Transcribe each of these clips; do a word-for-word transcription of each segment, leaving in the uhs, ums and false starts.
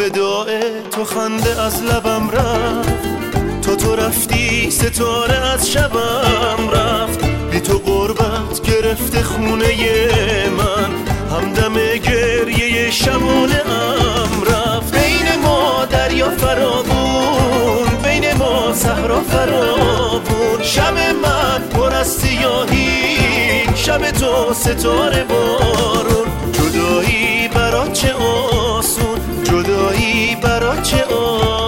وداع تو خنده از لبم رفت، تو تو رفتی ستاره از شبم رفت. بی تو غربت گرفته خونه من، همدم گریه شبانه ام رفت. بین ما دریا فراوون، بین ما صحرا فراوون. شب من پر از سیاهی، شب تو ستاره بارون. جدایی برات چه آسون، جدایی برات چه آسون.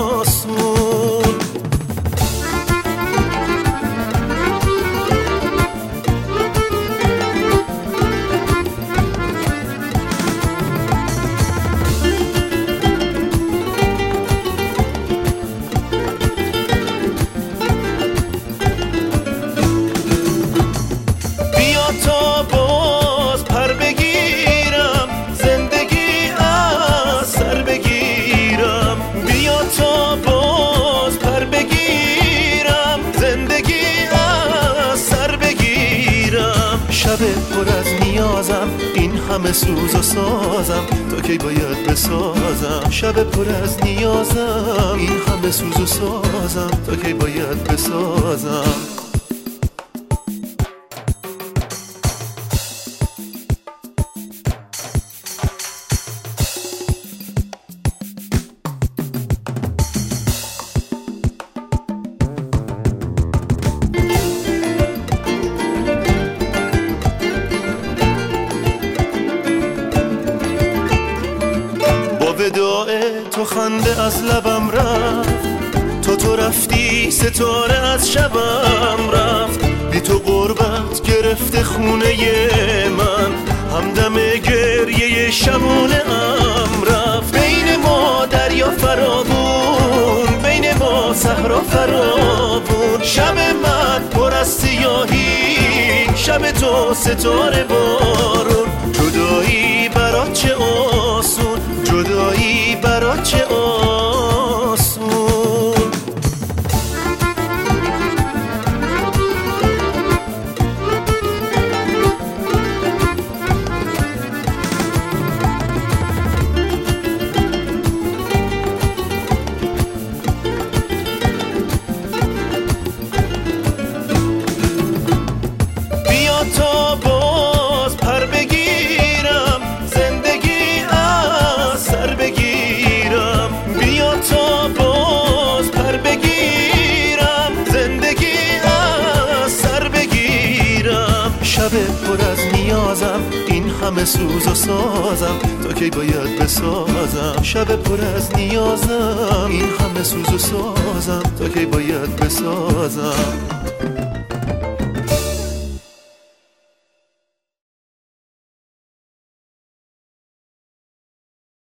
تا باز پر بگیرم، زندگی از سر بگیرم. بیا تا باز پر بگیرم، زندگی از سر بگیرم. شب پر از نیازم، این همه سوز و سازم، تا کی باید بسازم. شب پر از نیازم، این همه سوز و سازم، تا کی باید بسازم. وداع تو خنده از لبم رفت، تو تو رفتی ستاره از شبم رفت. بی تو غربت گرفته خونه من، همدم گریه شبانه ام رفت. بین ما دریا فراوون، بین ما صحرا فراوون. شب من پر از سیاهی، شب تو ستاره بارون. جدایی برات چه آسون، جدایی برات چه آسون. بیا تا باز پر بگیرم، زندگی از سر بگیرم. بیا تا باز پر بگیرم، زندگی از سر بگیرم. شب پر از نیازم، این همه سوز و سازم، تا کی باید بسازم. شب پر از نیازم، این همه سوز و سازم، تا کی باید بسازم.